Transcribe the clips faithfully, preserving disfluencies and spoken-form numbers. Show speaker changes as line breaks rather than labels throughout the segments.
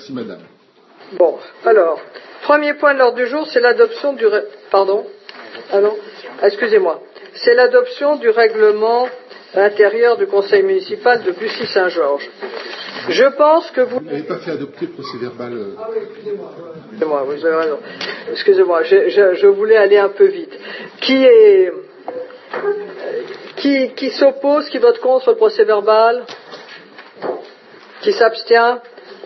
Merci, madame.
Bon, alors, premier point de l'ordre du jour, c'est l'adoption du... Ré... Pardon Ah non Excusez-moi. C'est l'adoption du règlement intérieur du conseil municipal de Bussy-Saint-Georges. Je pense que vous...
Vous n'avez pas fait adopter le procès-verbal. Euh...
Ah oui, excusez-moi. Excusez-moi, vous avez raison. Excusez-moi, je, je, je voulais aller un peu vite. Qui est... Qui, qui s'oppose, qui vote contre le procès-verbal? Qui s'abstient?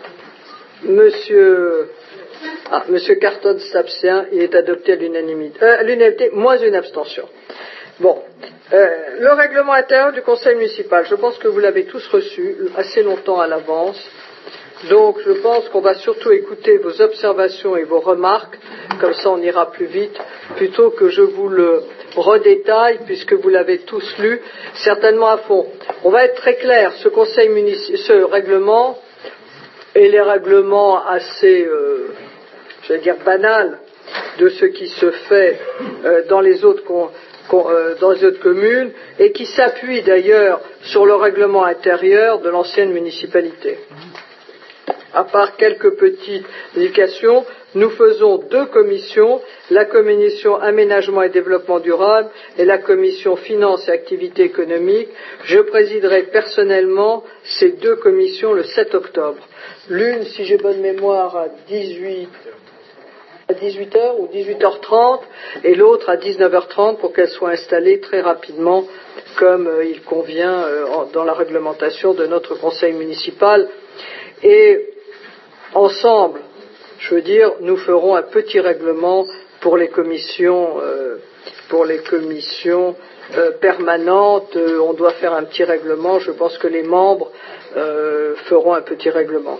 Monsieur... Ah, Monsieur Carton s'abstient, il est adopté à l'unanimité. Euh, à l'unanimité, moins une abstention. Bon, euh, le règlement intérieur du conseil municipal, je pense que vous l'avez tous reçu assez longtemps à l'avance. Donc, je pense qu'on va surtout écouter vos observations et vos remarques, comme ça on ira plus vite, plutôt que je vous le redétaille, puisque vous l'avez tous lu, certainement à fond. On va être très clair, ce conseil municipal, ce règlement, et les règlements assez, euh, je vais dire, banals de ce qui se fait euh, dans les autres con, con, euh, dans les autres communes, et qui s'appuient d'ailleurs sur le règlement intérieur de l'ancienne municipalité. À part quelques petites indications, nous faisons deux commissions, la commission aménagement et développement durable et la commission finances et activités économiques. Je présiderai personnellement ces deux commissions le sept octobre. L'une, si j'ai bonne mémoire, à dix-huit heures ou dix-huit heures trente et l'autre à dix-neuf heures trente pour qu'elle soit installée très rapidement comme euh, il convient euh, en, dans la réglementation de notre conseil municipal. Et ensemble, je veux dire, nous ferons un petit règlement pour les commissions, euh, pour les commissions euh, permanentes. Euh, on doit faire un petit règlement. Je pense que les membres euh, feront un petit règlement.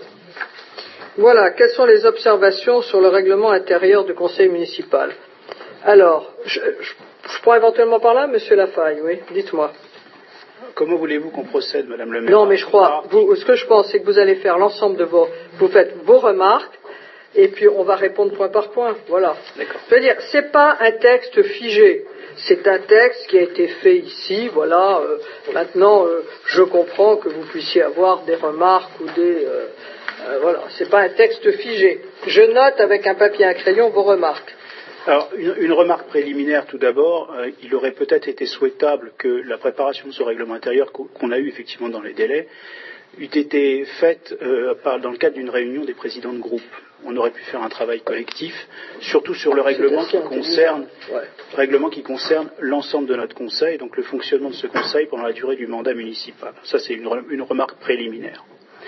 Voilà. Quelles sont les observations sur le règlement intérieur du conseil municipal? Alors, je, je, je prends éventuellement par là, Monsieur Lafaille. Oui, dites-moi.
Comment voulez-vous qu'on procède, Madame le maire?
Non, mais je crois, vous, ce que je pense, c'est que vous allez faire l'ensemble de vos, vous faites vos remarques, et puis on va répondre point par point. Voilà.
D'accord.
Je veux dire, c'est pas un texte figé. C'est un texte qui a été fait ici. Voilà. Euh, maintenant, euh, je comprends que vous puissiez avoir des remarques ou des, euh, euh, voilà. C'est pas un texte figé. Je note avec un papier et un crayon vos remarques.
Alors, une, une remarque préliminaire tout d'abord, euh, il aurait peut-être été souhaitable que la préparation de ce règlement intérieur qu'on a eu effectivement dans les délais eût été faite euh, par, dans le cadre d'une réunion des présidents de groupe. On aurait pu faire un travail collectif, surtout sur le règlement qui concerne, ouais. règlement qui concerne l'ensemble de notre conseil, donc le fonctionnement de ce conseil pendant la durée du mandat municipal. Ça, c'est une, une remarque préliminaire.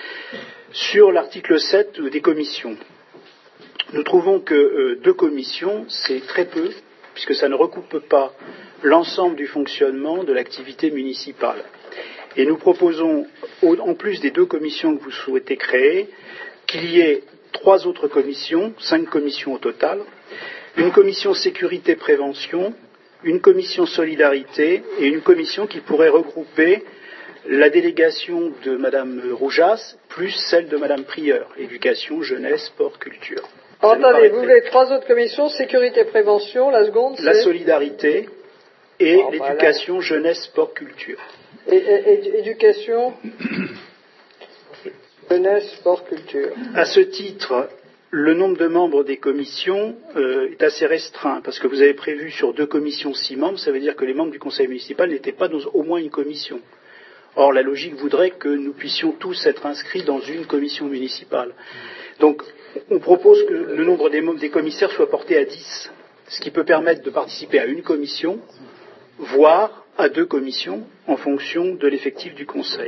Sur l'article sept des commissions, nous trouvons que euh, deux commissions, c'est très peu, puisque ça ne recoupe pas l'ensemble du fonctionnement de l'activité municipale. Et nous proposons, au, en plus des deux commissions que vous souhaitez créer, qu'il y ait trois autres commissions, cinq commissions au total, une commission sécurité-prévention, une commission solidarité et une commission qui pourrait regrouper la délégation de Madame Roujas plus celle de Madame Prieur, éducation, jeunesse, sport, culture.
Oh, attendez, vous voulez trois autres commissions, sécurité et prévention, la seconde, c'est...
La solidarité et
oh,
l'éducation,
voilà.
jeunesse, sport, culture.
Et, et, et éducation, jeunesse, sport, culture.
À ce titre, le nombre de membres des commissions euh, est assez restreint, parce que vous avez prévu sur deux commissions six membres, ça veut dire que les membres du conseil municipal n'étaient pas dans au moins une commission. Or, la logique voudrait que nous puissions tous être inscrits dans une commission municipale. Donc, on propose que le nombre des, des commissaires soit porté à dix, ce qui peut permettre de participer à une commission, voire à deux commissions, en fonction de l'effectif du Conseil.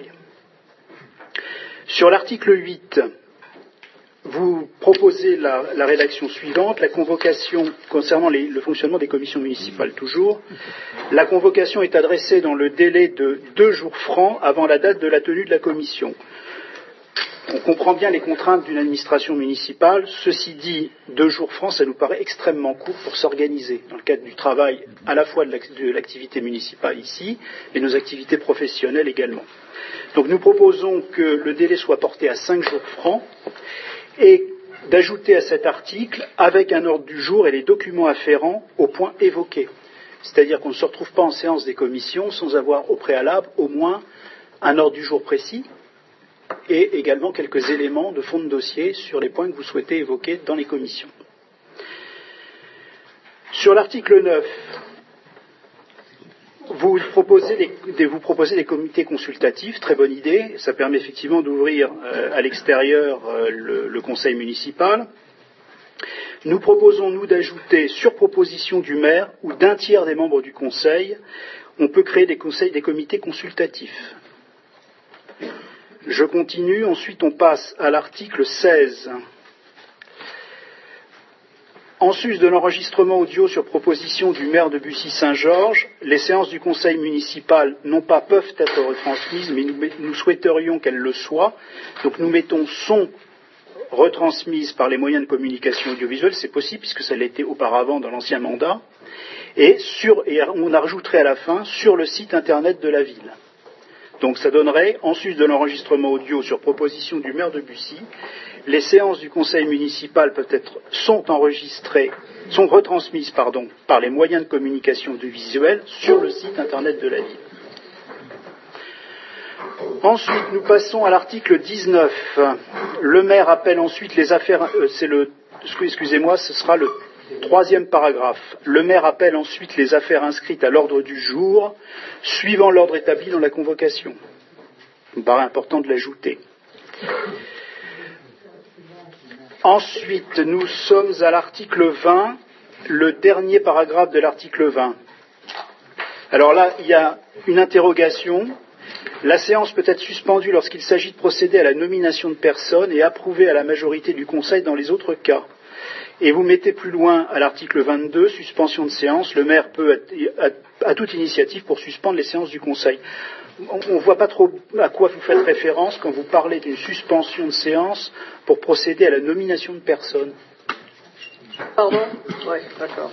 Sur l'article huit, vous proposez la, la rédaction suivante, la convocation, concernant les, le fonctionnement des commissions municipales toujours, la convocation est adressée dans le délai de deux jours francs avant la date de la tenue de la commission. On comprend bien les contraintes d'une administration municipale. Ceci dit, deux jours francs, ça nous paraît extrêmement court pour s'organiser dans le cadre du travail à la fois de l'activité municipale ici et nos activités professionnelles également. Donc nous proposons que le délai soit porté à cinq jours francs et d'ajouter à cet article, avec un ordre du jour et les documents afférents aux points évoqués. C'est-à-dire qu'on ne se retrouve pas en séance des commissions sans avoir au préalable au moins un ordre du jour précis, et également quelques éléments de fond de dossier sur les points que vous souhaitez évoquer dans les commissions. Sur l'article neuf, vous proposez des, des, vous proposez des comités consultatifs, très bonne idée, ça permet effectivement d'ouvrir euh, à l'extérieur euh, le, le conseil municipal. Nous proposons, nous, d'ajouter, sur proposition du maire ou d'un tiers des membres du conseil, on peut créer des conseils, des comités consultatifs. Je continue, ensuite on passe à l'article seize. En sus de l'enregistrement audio sur proposition du maire de Bussy-Saint-Georges, les séances du conseil municipal non pas peuvent être retransmises, mais nous, nous souhaiterions qu'elles le soient. Donc nous mettons son retransmises par les moyens de communication audiovisuelle, c'est possible puisque ça l'était auparavant dans l'ancien mandat, et, sur, et on a rajouterait à la fin sur le site internet de la ville. Donc ça donnerait, en sus de l'enregistrement audio sur proposition du maire de Bussy, les séances du conseil municipal peuvent être, sont enregistrées, sont retransmises pardon, par les moyens de communication audiovisuelle sur le site internet de la ville. Ensuite, nous passons à l'article dix-neuf. Le maire appelle ensuite les affaires. Euh, c'est le. Excusez-moi, ce sera le troisième paragraphe. Le maire appelle ensuite les affaires inscrites à l'ordre du jour, suivant l'ordre établi dans la convocation. Il me paraît important de l'ajouter. Ensuite, nous sommes à l'article vingt, le dernier paragraphe de l'article vingt. Alors là, il y a une interrogation. La séance peut être suspendue lorsqu'il s'agit de procéder à la nomination de personnes et approuvée à la majorité du Conseil dans les autres cas. Et vous mettez plus loin à l'article vingt-deux, suspension de séance, le maire peut, à toute initiative, pour suspendre les séances du Conseil. On ne voit pas trop à quoi vous faites référence quand vous parlez d'une suspension de séance pour procéder à la nomination de personnes.
Pardon ? Oui, d'accord.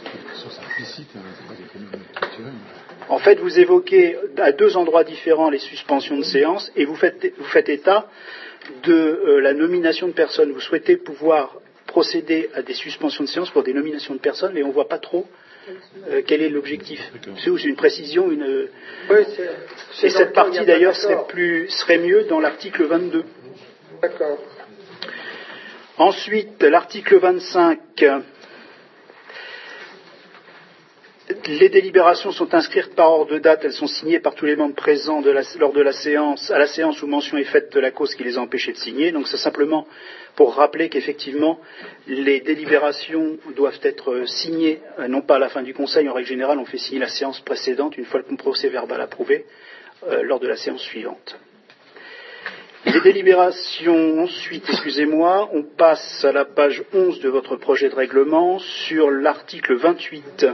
En fait, vous évoquez à deux endroits différents les suspensions de séance et vous faites, vous faites état de euh, la nomination de personnes. Vous souhaitez pouvoir procéder à des suspensions de séance pour des nominations de personnes, mais on ne voit pas trop euh, quel est l'objectif. C'est une précision, une.
Oui, c'est, c'est
et cette partie d'ailleurs serait, plus, serait mieux dans l'article vingt-deux.
D'accord.
Ensuite, l'article vingt-cinq. Les délibérations sont inscrites par ordre de date, elles sont signées par tous les membres présents de la, lors de la séance, à la séance où mention est faite de la cause qui les a empêchés de signer. Donc c'est simplement pour rappeler qu'effectivement les délibérations doivent être signées, non pas à la fin du Conseil, en règle générale on fait signer la séance précédente une fois le procès verbal approuvé, euh, lors de la séance suivante. Les délibérations, ensuite, excusez-moi, on passe à la page onze de votre projet de règlement sur l'article vingt-huit.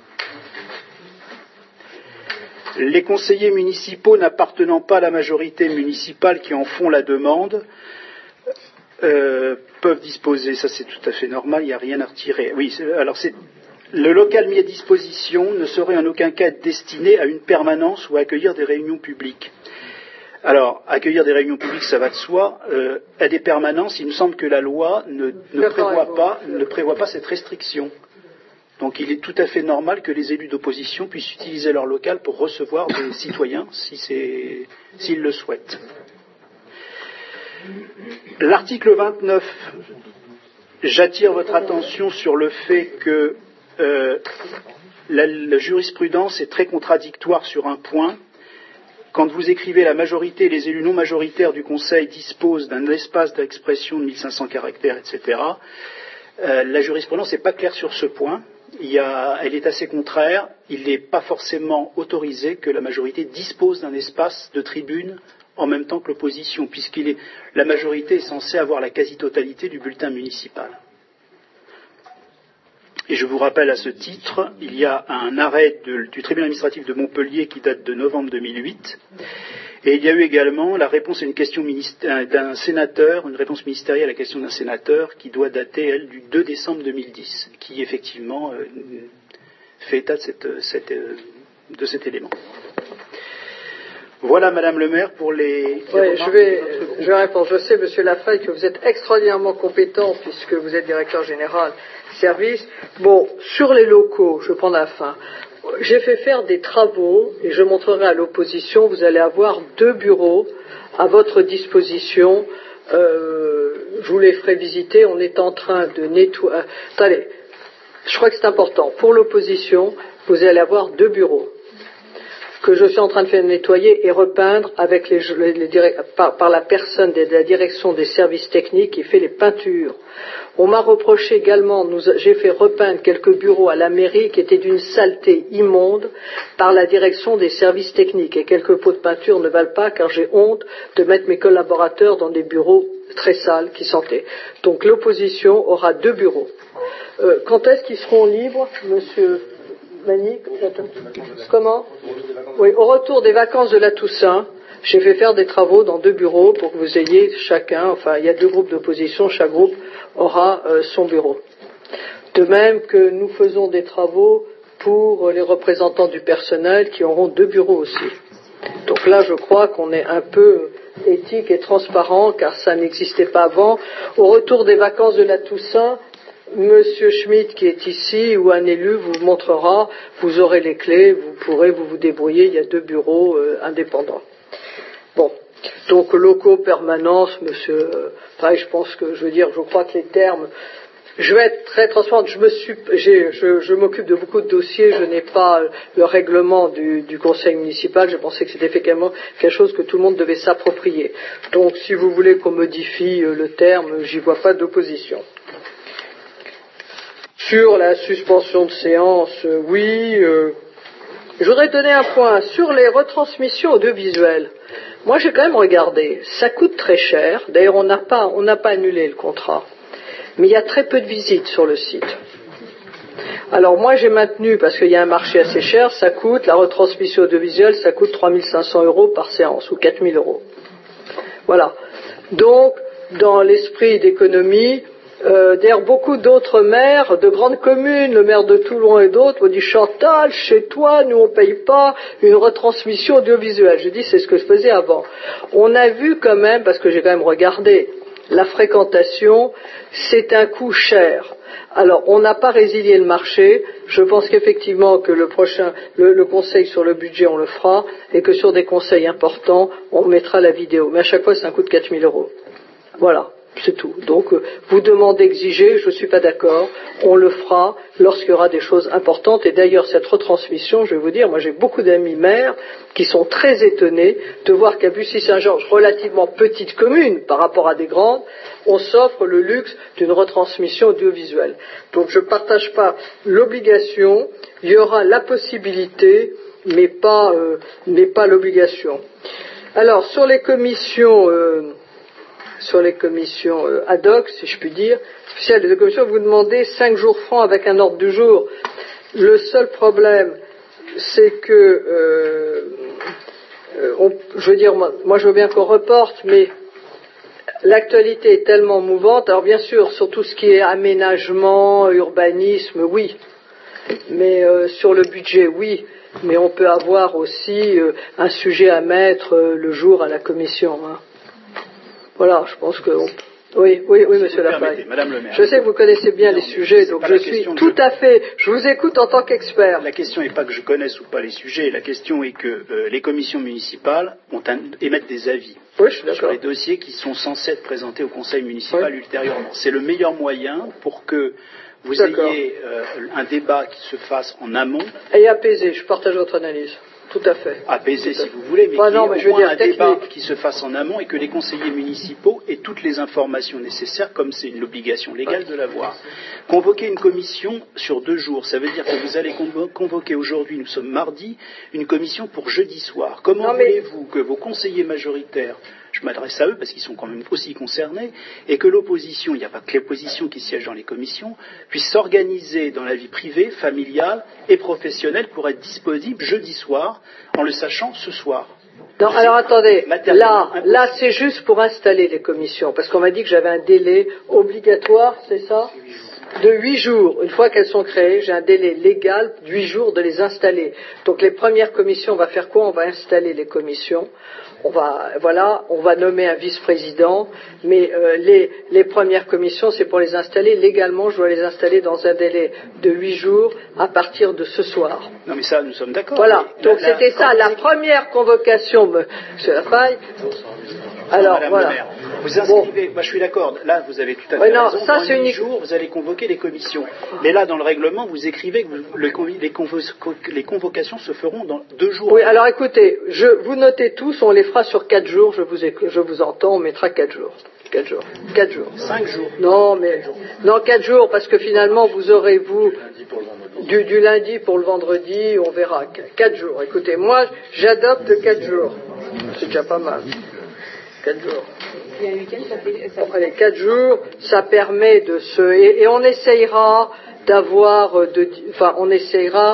Les conseillers municipaux n'appartenant pas à la majorité municipale qui en font la demande euh, peuvent disposer, ça c'est tout à fait normal, il n'y a rien à retirer. Oui, c'est, alors c'est, le local mis à disposition ne saurait en aucun cas être destiné à une permanence ou à accueillir des réunions publiques. Alors, accueillir des réunions publiques, ça va de soi. Euh, à des permanences, il me semble que la loi ne, ne, prévoit pas, ne prévoit pas cette restriction. Donc il est tout à fait normal que les élus d'opposition puissent utiliser leur local pour recevoir des citoyens si c'est, s'ils le souhaitent. L'article vingt-neuf, j'attire votre attention sur le fait que euh, la, la jurisprudence est très contradictoire sur un point. Quand vous écrivez la majorité, les élus non majoritaires du Conseil disposent d'un espace d'expression de mille cinq cents caractères, et cetera, euh, la jurisprudence n'est pas claire sur ce point. Il y a, elle est assez contraire. Il n'est pas forcément autorisé que la majorité dispose d'un espace de tribune en même temps que l'opposition, puisqu'il est, la majorité est censée avoir la quasi-totalité du bulletin municipal. Et je vous rappelle à ce titre, il y a un arrêt de, du tribunal administratif de Montpellier qui date de novembre deux mille huit, et il y a eu également la réponse à une question d'un sénateur, une réponse ministérielle à la question d'un sénateur qui doit dater, elle, du deux décembre deux mille dix, qui effectivement euh, fait état de, cette, cette, euh, de cet élément. Voilà, Madame le maire, pour les... les
oui, je vais, je vais répondre. Je sais, Monsieur Lafay, que vous êtes extraordinairement compétent puisque vous êtes directeur général service. Bon, sur les locaux, je prends la fin. J'ai fait faire des travaux et je montrerai à l'opposition. Vous allez avoir deux bureaux à votre disposition. Euh, je vous les ferai visiter. On est en train de nettoyer. Euh, attendez, je crois que c'est important. Pour l'opposition, vous allez avoir deux bureaux que je suis en train de faire nettoyer et repeindre avec les, les, les direct, par, par la personne de la direction des services techniques qui fait les peintures. On m'a reproché également, nous, j'ai fait repeindre quelques bureaux à la mairie qui étaient d'une saleté immonde par la direction des services techniques. Et quelques pots de peinture ne valent pas car j'ai honte de mettre mes collaborateurs dans des bureaux très sales qui sentaient. Donc l'opposition aura deux bureaux. Euh, quand est-ce qu'ils seront libres, monsieur Manique? Comment? Oui, au retour des vacances de la Toussaint, j'ai fait faire des travaux dans deux bureaux pour que vous ayez chacun, enfin il y a deux groupes d'opposition, chaque groupe aura euh, son bureau. De même que nous faisons des travaux pour les représentants du personnel qui auront deux bureaux aussi. Donc là je crois qu'on est un peu éthique et transparent car ça n'existait pas avant. Au retour des vacances de la Toussaint, Monsieur Schmitt qui est ici ou un élu vous montrera, vous aurez les clés, vous pourrez vous vous débrouiller, il y a deux bureaux euh, indépendants. Bon, donc locaux, permanence, monsieur, euh, pareil, je pense que, je veux dire, je crois que les termes, je vais être très transparente, je me suis, j'ai, je, je m'occupe de beaucoup de dossiers, je n'ai pas le règlement du, du conseil municipal, je pensais que c'était effectivement quelque chose que tout le monde devait s'approprier. Donc si vous voulez qu'on modifie euh, le terme, j'y vois pas d'opposition. Sur la suspension de séance, euh, oui. Euh, je voudrais donner un point sur les retransmissions audiovisuelles. Moi, j'ai quand même regardé. Ça coûte très cher. D'ailleurs, on n'a pas, on n'a pas annulé le contrat. Mais il y a très peu de visites sur le site. Alors moi, j'ai maintenu, parce qu'il y a un marché assez cher, ça coûte, la retransmission audiovisuelle, ça coûte trois mille cinq cents euros par séance, ou quatre mille euros. Voilà. Donc, dans l'esprit d'économie, Euh, d'ailleurs, beaucoup d'autres maires de grandes communes, le maire de Toulon et d'autres, m'ont dit Chantal, chez toi, nous on ne paye pas une retransmission audiovisuelle. Je dis c'est ce que je faisais avant. On a vu quand même, parce que j'ai quand même regardé, la fréquentation, c'est un coût cher. Alors, on n'a pas résilié le marché. Je pense qu'effectivement que le prochain, le, le conseil sur le budget, on le fera, et que sur des conseils importants, on mettra la vidéo. Mais à chaque fois, c'est un coût de quatre mille euros. Voilà. C'est tout. Donc, euh, vous demandez d'exiger, je ne suis pas d'accord, on le fera lorsqu'il y aura des choses importantes. Et d'ailleurs, cette retransmission, je vais vous dire, moi j'ai beaucoup d'amis maires qui sont très étonnés de voir qu'à Bussy-Saint-Georges, relativement petite commune par rapport à des grandes, on s'offre le luxe d'une retransmission audiovisuelle. Donc, je ne partage pas l'obligation, il y aura la possibilité, mais pas, euh, mais pas l'obligation. Alors, sur les commissions... Euh, sur les commissions euh, ad hoc, si je puis dire, spéciales de commission, vous demandez cinq jours francs avec un ordre du jour. Le seul problème, c'est que, euh, euh, on, je veux dire, moi, moi je veux bien qu'on reporte, mais l'actualité est tellement mouvante. Alors bien sûr, sur tout ce qui est aménagement, urbanisme, oui, mais euh, sur le budget, oui. Mais on peut avoir aussi euh, un sujet à mettre euh, le jour à la commission, hein. Voilà, je pense que... On... Oui, oui, oui, monsieur Lafay. Je sais que vous connaissez bien non, les sujets, donc je suis tout je... à fait... Je vous écoute en tant qu'expert.
La question n'est pas que je connaisse ou pas les sujets, la question est que euh, les commissions municipales ont un... émettent des avis
oui, je suis
sur les dossiers qui sont censés être présentés au conseil municipal oui. ultérieurement. C'est le meilleur moyen pour que vous ayez euh, un débat qui se fasse en amont.
Et apaisé, je partage votre analyse. Tout à fait.
Apaisé si vous voulez, mais
bah
qu'il
non,
y ait
mais
au
je veux
moins
dire,
un
technique.
débat qui se fasse en amont et que les conseillers municipaux aient toutes les informations nécessaires, comme c'est l'obligation légale de l'avoir. Convoquer une commission sur deux jours, ça veut dire que vous allez convoquer aujourd'hui, nous sommes mardi, une commission pour jeudi soir. Comment non, mais... voulez-vous que vos conseillers majoritaires, je m'adresse à eux parce qu'ils sont quand même aussi concernés, et que l'opposition, il n'y a pas que l'opposition qui siège dans les commissions, puisse s'organiser dans la vie privée, familiale et professionnelle pour être disponible jeudi soir, en le sachant ce soir.
Non, alors attendez, là, là c'est juste pour installer les commissions, parce qu'on m'a dit que j'avais un délai obligatoire, c'est ça ? de huit jours. Une fois qu'elles sont créées, j'ai un délai légal de huit jours de les installer. Donc les premières commissions, on va faire quoi? On va installer les commissions. On va, voilà, on va nommer un vice-président, mais euh, les, les premières commissions, c'est pour les installer. Légalement, je dois les installer dans un délai de huit jours à partir de ce soir.
Non, mais ça, nous sommes d'accord.
Voilà. Donc
la,
c'était ça, la première convocation, monsieur Lafaille. Alors,
Madame
voilà.
le maire, vous inscrivez, bon. Moi je suis d'accord, là vous avez tout à fait
ouais, non,
raison,
ça,
dans
c'est
huit
unique.
jours vous allez convoquer les commissions. Mais là dans le règlement vous écrivez que vous, le, les, convo les convocations se feront dans deux jours.
Oui, alors écoutez, je, vous notez tous, on les fera sur quatre jours, je vous, je vous entends, on mettra quatre jours. Quatre jours. Quatre jours.
Cinq jours.
Non, mais, non, quatre jours, parce que finalement vous aurez, vous, du, du lundi pour le vendredi, on verra. Quatre jours. Écoutez, moi, j'adopte quatre jours. C'est déjà pas mal. Quatre jours.
Il y a un week-end, ça fait. Ça...
Bon, allez, quatre jours, ça permet de se. Et, et on essayera d'avoir. De, enfin, on essayera.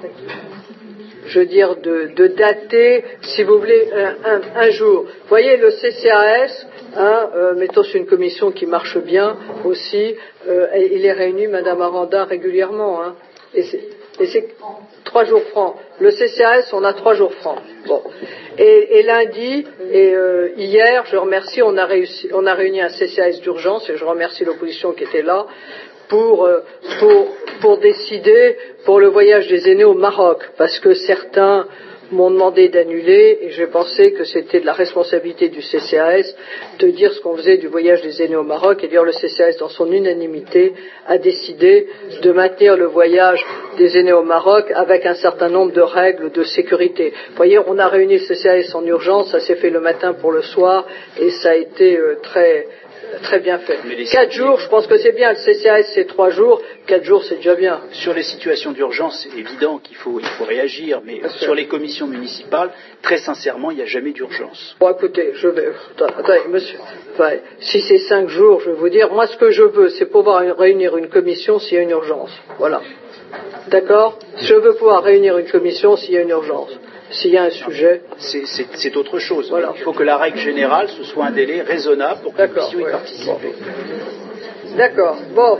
Je veux dire, de, de dater, si vous voulez, un, un, un jour. Vous voyez, le C C A S, hein, euh, mettons sur une commission qui marche bien aussi, euh, il est réuni, Madame Aranda, régulièrement. Hein, et c'est. Et c'est trois jours francs. Le C C A S, on a trois jours francs. Bon. Et, et lundi, et euh, hier, je remercie, on a, réussi, on a réuni un C C A S d'urgence, et je remercie l'opposition qui était là, pour, euh, pour, pour décider pour le voyage des aînés au Maroc, parce que certains m'ont demandé d'annuler, et j'ai pensé que c'était de la responsabilité du C C A S de dire ce qu'on faisait du voyage des aînés au Maroc, et dire le C C A S, dans son unanimité, a décidé de maintenir le voyage des aînés au Maroc avec un certain nombre de règles de sécurité. Vous voyez, on a réuni le C C A S en urgence, ça s'est fait le matin pour le soir, et ça a été euh, très... Très bien fait. Quatre jours, je pense que c'est bien. Le C C A S, c'est trois jours. Quatre jours, c'est déjà bien.
Sur les situations d'urgence, c'est évident qu'il faut, il faut réagir, mais
bien
sur
sûr.
les commissions municipales, très sincèrement, il n'y a jamais d'urgence.
Bon, écoutez, je vais... Attendez, monsieur... Enfin, si c'est cinq jours, je vais vous dire, moi, ce que je veux, c'est pouvoir réunir une commission s'il y a une urgence. Voilà. D'accord? Je veux pouvoir réunir une commission s'il y a une urgence. S'il y a un sujet...
C'est autre chose.
Voilà.
Il faut que la règle générale, ce soit un délai raisonnable pour que nous puissions y
oui.
participer.
Bon. D'accord. Bon.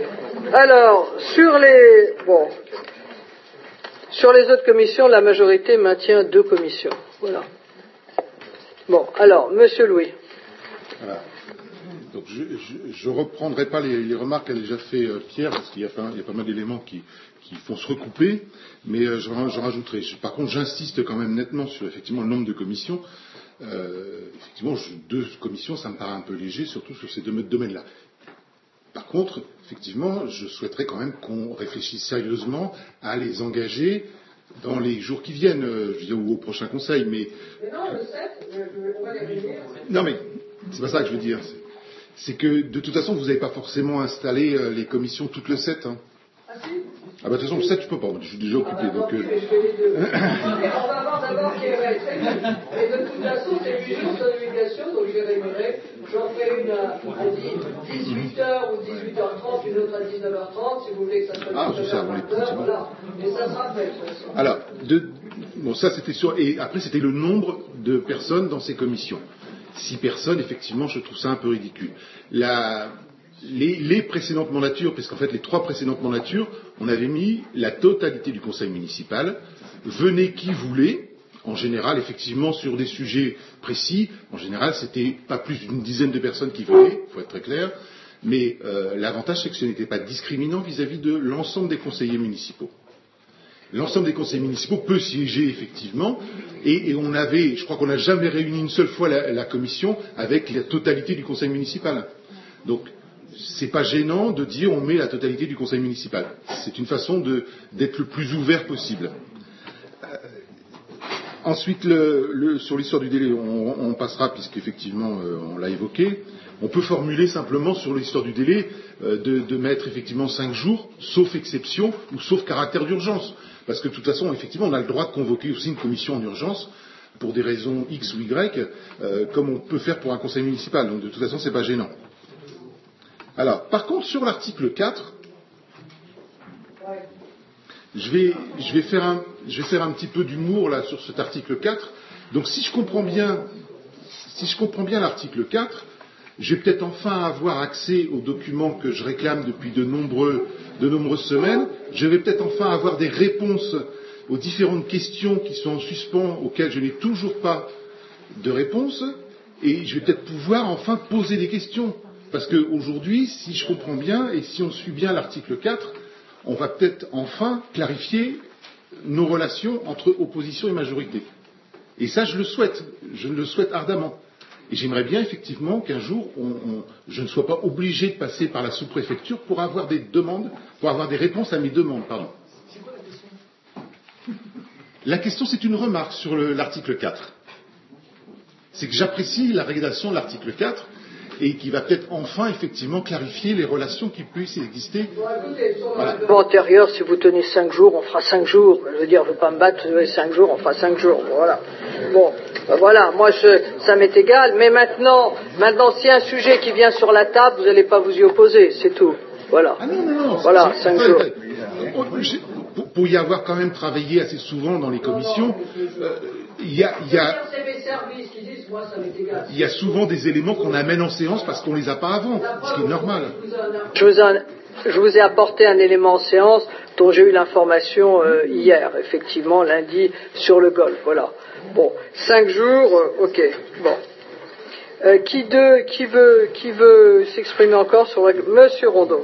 Alors, sur les... Bon. Sur les autres commissions, la majorité maintient deux commissions. Voilà. Bon, alors, Monsieur Louis.
Voilà. Donc, je ne reprendrai pas les, les remarques qu'a déjà fait euh, Pierre, parce qu'il y a pas, il y a pas mal d'éléments qui, qui font se recouper, mais euh, je, je rajouterai. Je, par contre, j'insiste quand même nettement sur effectivement le nombre de commissions. Euh, effectivement, je, deux commissions, ça me paraît un peu léger, surtout sur ces deux domaines-là. Par contre, effectivement, je souhaiterais quand même qu'on réfléchisse sérieusement à les engager dans les jours qui viennent, euh, je veux dire, ou au prochain conseil, mais...
Mais non, le sept, on va les réunir.
Non, mais c'est pas ça que je veux dire. C'est que, de toute façon, vous n'avez pas forcément installé euh, les commissions toutes le sept. Hein.
Ah si?
Ah bah de toute façon, le sept, je peux pas, je suis déjà occupé.
Ah,
donc, euh...
mais je fais les deux. On va voir d'abord qui est resté. Et de toute façon, c'est huit jours sans obligation, donc je les réunirai. J'en ferai une à, à dix-huit heures ou dix-huit heures trente, une autre à dix-neuf heures trente, si vous voulez que ça soit
ah, c'est ça, avant les petits.
Voilà. Et ça sera fait, de toute façon.
Alors, de... bon, ça c'était sûr. Et après, c'était le nombre de personnes dans ces commissions. Six personnes, effectivement, je trouve ça un peu ridicule. La... Les, les précédentes mandatures, parce qu'en fait, les trois précédentes mandatures, on avait mis la totalité du conseil municipal. Venez qui voulait. En général, effectivement, sur des sujets précis, en général, c'était pas plus d'une dizaine de personnes qui venaient, il faut être très clair, mais euh, l'avantage, c'est que ce n'était pas discriminant vis-à-vis de l'ensemble des conseillers municipaux. L'ensemble des conseillers municipaux peut siéger, effectivement, et, et on avait, je crois qu'on n'a jamais réuni une seule fois la, la commission avec la totalité du conseil municipal. Donc, c'est pas gênant de dire on met la totalité du conseil municipal. C'est une façon de, d'être le plus ouvert possible. Ensuite, le, le, sur l'histoire du délai, on, on passera, puisqu'effectivement, euh, on l'a évoqué. On peut formuler simplement sur l'histoire du délai euh, de, de mettre effectivement cinq jours, sauf exception ou sauf caractère d'urgence. Parce que de toute façon, effectivement, on a le droit de convoquer aussi une commission en urgence pour des raisons X ou Y, euh, comme on peut faire pour un conseil municipal. Donc de toute façon, c'est pas gênant. Alors, par contre, sur l'article quatre, Je vais, je, vais faire un, je vais faire un petit peu d'humour là sur cet article quatre. Donc si je comprends bien, si je comprends bien l'article quatre, je vais peut-être enfin avoir accès aux documents que je réclame depuis de, nombreux, de nombreuses semaines, je vais peut-être enfin avoir des réponses aux différentes questions qui sont en suspens, auxquelles je n'ai toujours pas de réponse, et je vais peut-être pouvoir enfin poser des questions. Parce qu'aujourd'hui, si je comprends bien, et si on suit bien l'article quatre, on va peut-être enfin clarifier nos relations entre opposition et majorité. Et ça, je le souhaite, je le souhaite ardemment. Et j'aimerais bien effectivement qu'un jour, on, on, je ne sois pas obligé de passer par la sous-préfecture pour avoir des demandes, pour avoir des réponses à mes demandes. Pardon. C'est quoi la question ? La question, c'est une remarque sur le, l'article quatre. C'est que j'apprécie la rédaction de l'article quatre et qui va peut-être enfin effectivement clarifier les relations qui puissent exister.
Bon, écoutez, sur le règlement antérieur, si vous tenez cinq jours, on fera cinq jours. Je veux dire, je ne veux pas me battre, cinq jours, on fera cinq jours. Voilà. Bon, ben voilà, moi, je, ça m'est égal. Mais maintenant, maintenant, s'il y a un sujet qui vient sur la table, vous n'allez pas vous y opposer, c'est tout. Voilà.
Ah non, non, non.
Voilà,
c'est,
cinq
c'est,
jours.
Pour, pour y avoir quand même travaillé assez souvent dans les commissions, euh, il y a, il y a, il y a souvent des éléments qu'on amène en séance parce qu'on les a pas avant, ce qui est normal.
Je vous, en, je vous ai apporté un élément en séance dont j'ai eu l'information euh, hier, effectivement, lundi, sur le golf. Voilà. Bon, cinq jours, euh, ok. Bon. Euh, qui, de, qui veut, qui veut s'exprimer encore sur le... Monsieur Rondeau.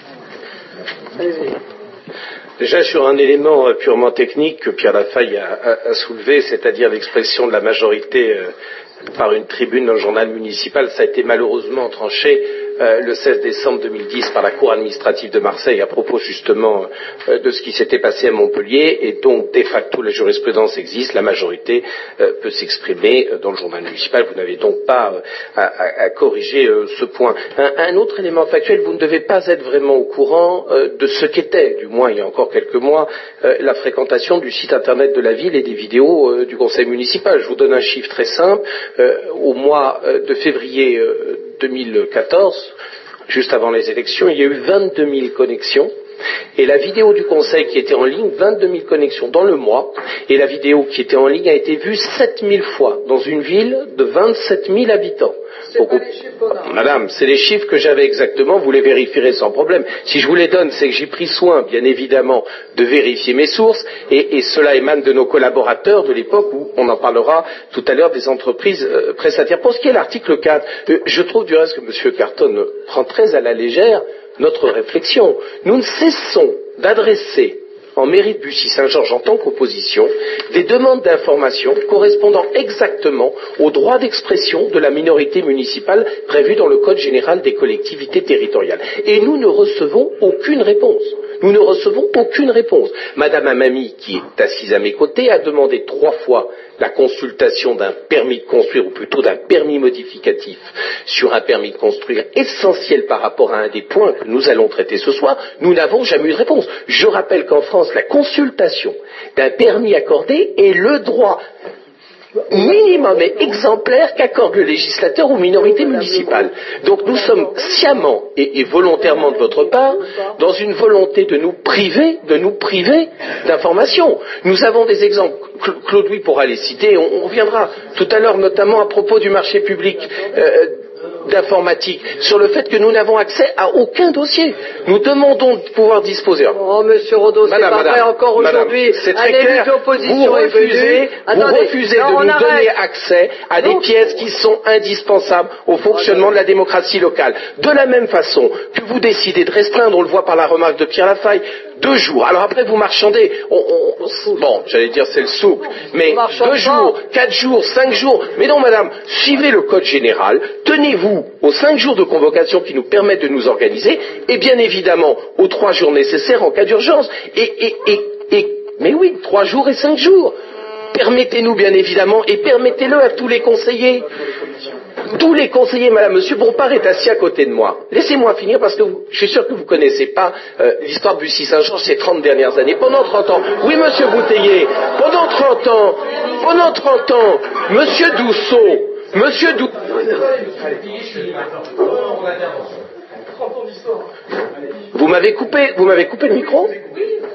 Allez-y.
Déjà sur un élément euh, purement technique que Pierre Lafaille a, a, a soulevé, c'est-à-dire l'expression de la majorité euh, par une tribune dans le journal municipal, ça a été malheureusement tranché euh, le seize décembre deux mille dix par la Cour administrative de Marseille à propos justement euh, de ce qui s'était passé à Montpellier, et donc de facto la jurisprudence existe, la majorité euh, peut s'exprimer euh, dans le journal municipal. Vous n'avez donc pas euh, à, à, à corriger euh, ce point. Un, un autre élément factuel, vous ne devez pas être vraiment au courant euh, de ce qu'était, du moins il y a encore quelques mois, euh, la fréquentation du site internet de la ville et des vidéos euh, du conseil municipal. Je vous donne un chiffre très simple. Euh, au mois euh, de février euh, deux mille quatorze, juste avant les élections, il y a eu vingt-deux mille connexions, et la vidéo du conseil qui était en ligne, vingt-deux mille connexions dans le mois, et la vidéo qui était en ligne a été vue sept mille fois dans une ville de vingt-sept mille habitants.
C'est
Donc,
pas les chiffres qu'on a.
Madame, c'est les chiffres que j'avais exactement, vous les vérifierez sans problème. Si je vous les donne, c'est que j'ai pris soin, bien évidemment, de vérifier mes sources, et, et cela émane de nos collaborateurs de l'époque, où on en parlera tout à l'heure des entreprises euh, prestataires. Pour ce qui est de l'article quatre, euh, je trouve du reste que M. Carton prend très à la légère notre réflexion. Nous ne cessons d'adresser en mairie de Bussy-Saint-Georges en tant qu'opposition, des demandes d'information correspondant exactement aux droits d'expression de la minorité municipale prévus dans le Code général des collectivités territoriales. Et nous ne recevons aucune réponse. Nous ne recevons aucune réponse. Madame Amami, qui est assise à mes côtés, a demandé trois fois la consultation d'un permis de construire, ou plutôt d'un permis modificatif sur un permis de construire essentiel par rapport à un des points que nous allons traiter ce soir. Nous n'avons jamais eu de réponse. Je rappelle qu'en France, la consultation d'un permis accordé est le droit minimum et exemplaire qu'accorde le législateur aux minorités municipales. Donc nous sommes sciemment et, et volontairement de votre part dans une volonté de nous priver, de nous priver d'informations. Nous avons des exemples. Claude Louis pourra les citer. On, on reviendra tout à l'heure notamment à propos du marché public euh, d'informatique, sur le fait que nous n'avons accès à aucun dossier. Nous demandons de pouvoir disposer.
Oh, monsieur Rodeau, c'est pas vrai encore aujourd'hui.
C'est très clair. Vous refusez, vous refusez de nous donner accès à des pièces qui sont indispensables au fonctionnement de la démocratie locale. De la même façon que vous décidez de restreindre, on le voit par la remarque de Pierre Lafaille, deux jours. Alors après, vous marchandez. On, on, bon, j'allais dire c'est le souk, mais deux jours, quatre jours, cinq jours. Mais non, madame, suivez le code général, tenez-vous aux cinq jours de convocation qui nous permettent de nous organiser, et bien évidemment aux trois jours nécessaires en cas d'urgence. Et, et, et, et, mais oui, trois jours et cinq jours. Permettez-nous bien évidemment, et permettez-le à tous les conseillers. Tous les conseillers, madame, monsieur Bompard est assis à côté de moi. Laissez-moi finir parce que vous, je suis sûr que vous ne connaissez pas euh, l'histoire de Bussy-Saint-Georges ces trente dernières années. Pendant trente ans, oui monsieur Bouteiller, pendant trente ans, pendant trente ans, monsieur Dousseau, monsieur Dousseau... Vous m'avez coupé, vous m'avez coupé le micro ?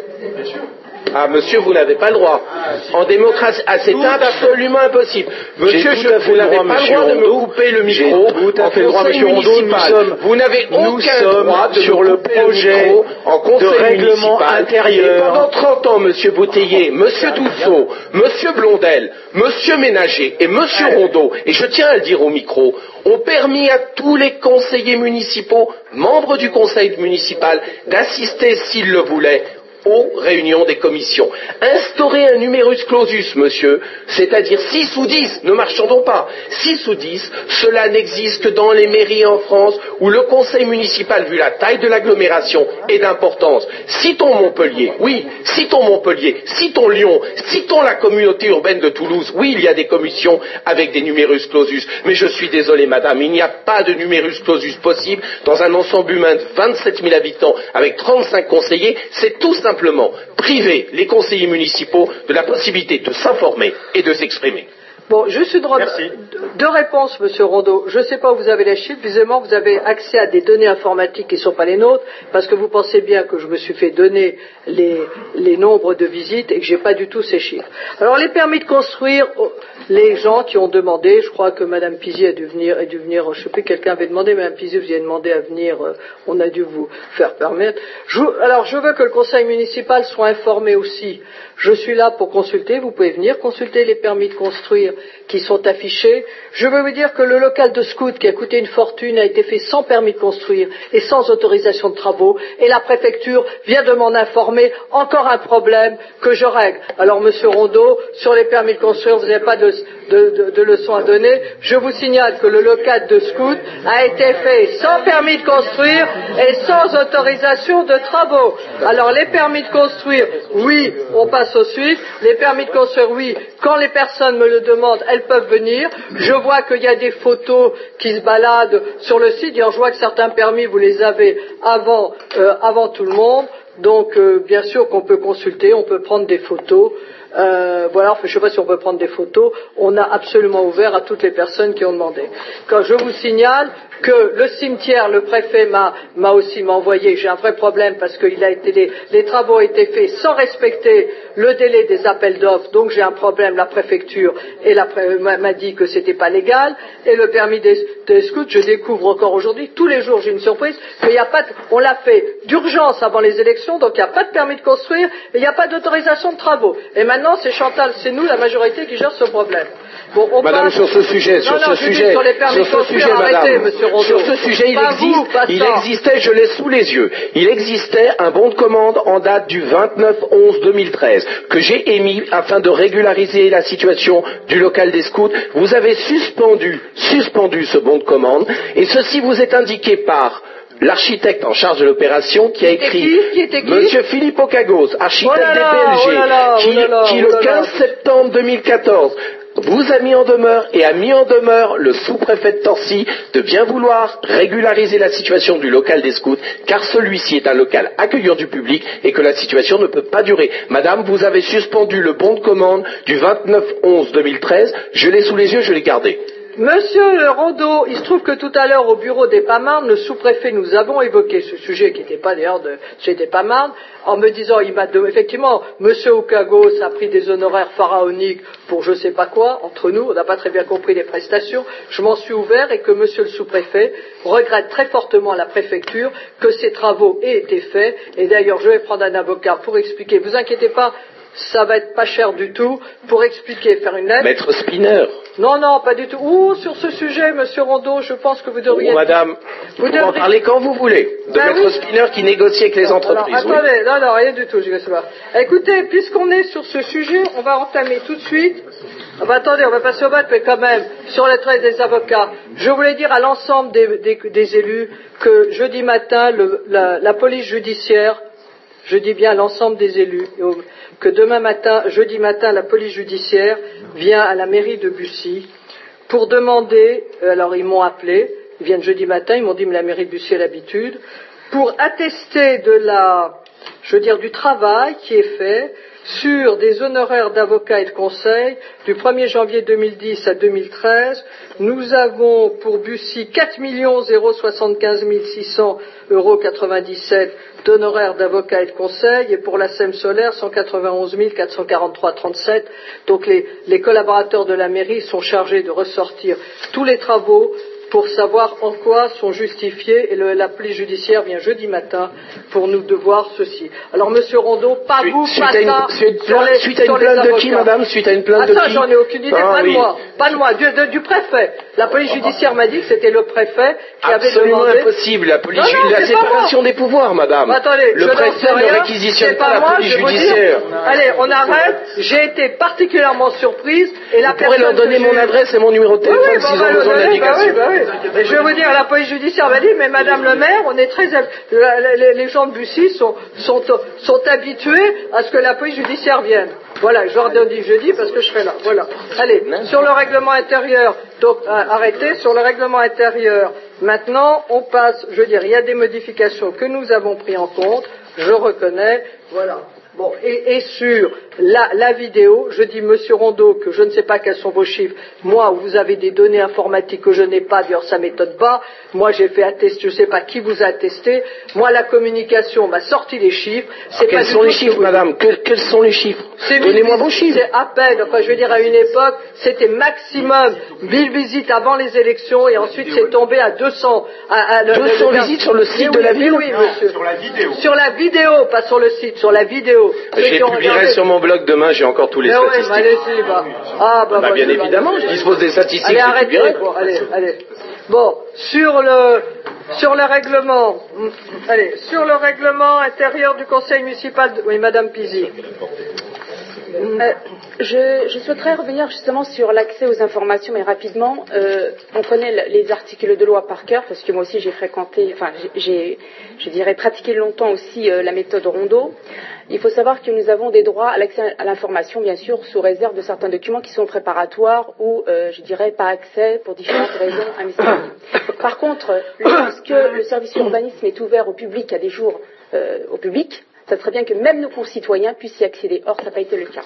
Ah, monsieur, vous n'avez pas le droit. En démocratie, ah, c'est absolument impossible. Monsieur, je, vous n'avez pas le droit de me couper le micro.
Tout à fait le droit, monsieur Rondeau. Nous sommes,
vous n'avez aucun droit de
sur
me
le
couper
projet
le micro en conseil
de règlement
municipal.
intérieur.
Et pendant trente ans, monsieur Bouteiller, monsieur Dousseau, monsieur Blondel, monsieur Ménager et monsieur Rondeau, et je tiens à le dire au micro, ont permis à tous les conseillers municipaux, membres du conseil municipal, d'assister, s'ils le voulaient, aux réunions des commissions. Instaurer un numerus clausus, monsieur, c'est-à-dire six ou dix, ne marchandons pas, six ou dix, cela n'existe que dans les mairies en France où le conseil municipal, vu la taille de l'agglomération, est d'importance. Citons Montpellier, oui, citons Montpellier, citons Lyon, citons la communauté urbaine de Toulouse, oui, il y a des commissions avec des numerus clausus, mais je suis désolé, madame, il n'y a pas de numerus clausus possible dans un ensemble humain de vingt-sept mille habitants avec trente-cinq conseillers, c'est tout simplement simplement priver les conseillers municipaux de la possibilité de s'informer et de s'exprimer.
Bon, juste une re- deux réponses, Monsieur Rondeau. Je ne sais pas où vous avez les chiffres. Visiblement, vous avez accès à des données informatiques qui ne sont pas les nôtres, parce que vous pensez bien que je me suis fait donner les, les nombres de visites et que je n'ai pas du tout ces chiffres. Alors, les permis de construire, les gens qui ont demandé, je crois que Madame Pizy a dû venir, a dû venir, je ne sais plus, quelqu'un avait demandé, Madame Pizy, vous avez demandé à venir, euh, on a dû vous faire permettre. Je, alors, je veux que le conseil municipal soit informé aussi. Je suis là pour consulter, vous pouvez venir consulter les permis de construire qui sont affichés. Je veux vous dire que le local de scout qui a coûté une fortune a été fait sans permis de construire et sans autorisation de travaux, et la préfecture vient de m'en informer, encore un problème que je règle. Alors Monsieur Rondeau, sur les permis de construire, vous n'avez pas de, de, de, de leçons à donner. Je vous signale que le local de scout a été fait sans permis de construire et sans autorisation de travaux. Alors les permis de construire, oui, on passe aux suites. Les permis de construire, oui, quand les personnes me le demandent, elles peuvent venir. Je vois qu'il y a des photos qui se baladent sur le site. D'ailleurs, je vois que certains permis, vous les avez avant, euh, avant tout le monde. Donc, euh, bien sûr qu'on peut consulter, on peut prendre des photos. Euh, voilà, enfin, je ne sais pas si on peut prendre des photos. On a absolument ouvert à toutes les personnes qui ont demandé. Quand je vous signale que le cimetière, le préfet m'a, m'a aussi m'a envoyé, j'ai un vrai problème parce que il a été, les, les travaux ont été faits sans respecter le délai des appels d'offres, donc j'ai un problème, la préfecture et la pré, m'a, m'a dit que c'était pas légal, et le permis des, des scouts, je découvre encore aujourd'hui, tous les jours j'ai une surprise, qu'il y a pas de, on l'a fait d'urgence avant les élections, donc il n'y a pas de permis de construire, et il n'y a pas d'autorisation de travaux. Et maintenant c'est Chantal, c'est nous, la majorité, qui gère ce problème. Bon, on
Madame,
passe...
sur ce sujet, sur
non, non,
ce sujet,
sur, les permis
sur ce sujet,
arrêtez,
Madame, sur ce sujet, il, existe,
vous,
il existait, je l'ai sous les yeux, il existait un bon de commande en date du vingt-neuf onze deux mille treize que j'ai émis afin de régulariser la situation du local des scouts. Vous avez suspendu, suspendu ce bon de commande, et ceci vous est indiqué par l'architecte en charge de l'opération qui a écrit
qui, qui était qui
Monsieur Philippe Ocagos, architecte
oh là là,
des P L G,
oh là là,
qui,
oh là là,
qui
oh
le
là là.
quinze septembre deux mille quatorze vous a mis en demeure et a mis en demeure le sous-préfet de Torcy de bien vouloir régulariser la situation du local des scouts, car celui-ci est un local accueillant du public et que la situation ne peut pas durer. Madame, vous avez suspendu le bon de commande du vingt-neuf onze deux mille treize, je l'ai sous les yeux, je l'ai gardé.
Monsieur le Rondeau, il se trouve que tout à l'heure au bureau des Pas-Marne, le sous-préfet, nous avons évoqué ce sujet qui n'était pas d'ailleurs de chez des Pas-Marne, en me disant, il m'a de... effectivement, Monsieur Ocagos a pris des honoraires pharaoniques pour je sais pas quoi, entre nous, on n'a pas très bien compris les prestations, je m'en suis ouvert et que Monsieur le sous-préfet regrette très fortement à la préfecture que ces travaux aient été faits, et d'ailleurs je vais prendre un avocat pour expliquer, vous inquiétez pas, ça va être pas cher du tout, pour expliquer, faire une lettre.
Maître Spinner.
Non, non, pas du tout. Ouh, sur ce sujet, Monsieur Rondeau, je pense que vous devriez...
Oh, madame, vous, vous devriez... en parler quand vous voulez, de
ben
Maître
oui.
Spinner qui négocie avec les entreprises.
Alors, attendez, oui. non, non, rien du tout, je vais savoir. Écoutez, puisqu'on est sur ce sujet, on va entamer tout de suite... Ah ben, attendez, on va passer au vote, mais quand même, sur les traits des avocats, je voulais dire à l'ensemble des, des, des élus que jeudi matin, le, la, la police judiciaire, je dis bien à l'ensemble des élus, que demain matin, jeudi matin, la police judiciaire vient à la mairie de Bussy pour demander, alors ils m'ont appelé, ils viennent jeudi matin, ils m'ont dit, mais la mairie de Bussy a l'habitude, pour attester de la, je veux dire, du travail qui est fait sur des honoraires d'avocats et de conseil du premier janvier deux mille dix à deux mille treize. Nous avons pour Bussy quatre millions soixante-quinze mille six cents euros quatre-vingt-dix-sept d'honoraires d'avocats et de conseil, et pour la S E M Solaire cent quatre-vingt-onze mille quatre cent quarante-trois virgule trente-sept. Donc les, les collaborateurs de la mairie sont chargés de ressortir tous les travaux pour savoir en quoi sont justifiés, et le, la police judiciaire vient jeudi matin pour nous devoir ceci. Alors, Monsieur Rondeau, pas
suite,
vous,
suite
pas
à une,
ça,
suite,
sur les,
suite à une
sur les
plainte de
avocats.
qui, madame? Suite à une plainte
ah,
de
ça,
qui?
j'en ai aucune idée,
ah,
pas
oui.
de moi, pas de moi, du, de, du préfet. La police judiciaire m'a dit que c'était le préfet qui
Absolument
avait demandé...
impossible, la police,
non, non,
la séparation des pouvoirs, madame.
Attendez,
le préfet ne réquisitionne pas, pas la
moi,
police
je
judiciaire.
Dire, allez, on arrête. J'ai été particulièrement surprise, et la
vous pourrez leur donner mon
j'ai...
adresse et mon numéro de téléphone
oui, oui,
s'ils
bah,
ont besoin
bah,
d'indications.
Bah, oui, bah, oui. Et je vais vous dire, la police judiciaire m'a dit, mais Madame le maire, on est très, les, les gens de Bussy sont, sont, sont habitués à ce que la police judiciaire vienne. Voilà, je leur dis jeudi parce que je serai là. Voilà. Allez, sur le règlement intérieur, donc euh, arrêtez, sur le règlement intérieur, maintenant on passe, je veux dire, il y a des modifications que nous avons prises en compte, je reconnais, voilà. Bon, et, et sur la, la vidéo, je dis Monsieur Rondeau que je ne sais pas quels sont vos chiffres. Moi, vous avez des données informatiques que je n'ai pas, d'ailleurs ça m'étonne pas. Moi, j'ai fait attester, je ne sais pas qui vous a attesté. Moi, la communication m'a sorti les chiffres. C'est
quels
pas
sont les chiffres, madame? Que, Quels sont les chiffres? Donnez-moi vos chiffres.
C'est à peine, enfin, je veux dire, à une époque, c'était maximum mille visites avant les élections, et ensuite c'est tombé à deux cents. À, à,
deux cents
le,
visites sur le site
oui,
de la
oui,
ville?
Oui, oui, monsieur.
Sur la vidéo.
Sur la vidéo, pas sur le site, sur la vidéo.
Je les publierai sur mon blog demain, j'ai encore tous les
mais
statistiques.
Oui, allez-y, bah. Ah, bah,
bah,
bah,
bien
bah,
évidemment,
bah,
je dispose des statistiques.
Allez, arrêtez, bon, allez, allez. Bon, sur le, sur le règlement, allez, sur le règlement intérieur du conseil municipal de, oui, Madame Pizy.
Euh, je, je souhaiterais revenir justement sur l'accès aux informations, mais rapidement. Euh, on connaît les articles de loi par cœur, parce que moi aussi j'ai fréquenté, enfin j'ai, je dirais, pratiqué longtemps aussi euh, la méthode Rondeau. Il faut savoir que nous avons des droits à l'accès à l'information, bien sûr, sous réserve de certains documents qui sont préparatoires ou, euh, je dirais, pas accès pour différentes raisons administratives. Par contre, lorsque le service urbanisme est ouvert au public à des jours euh, au public, ça serait bien que même nos concitoyens puissent y accéder. Or, ça n'a pas été le cas.